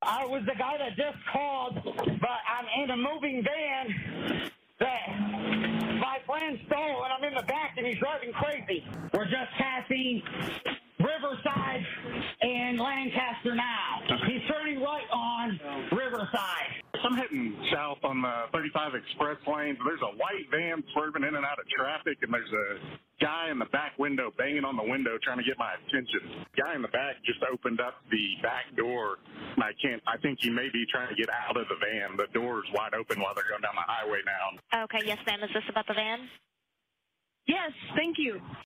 I was the guy that just called, but I'm in a moving van that my friend stole, and I'm in the back, and he's driving crazy. We're just passing Riverside and Lancaster now. He's turning right on Riverside. I'm heading south on the 35 express lanes. There's a white van swerving in and out of traffic, and there's a guy in the back window banging on the window trying to get my attention. Guy in the back just opened up the back door, and I think he may be trying to get out of the van. The door's wide open while they're going down the highway now. Okay, yes, ma'am. Is this about the van? Yes, thank you.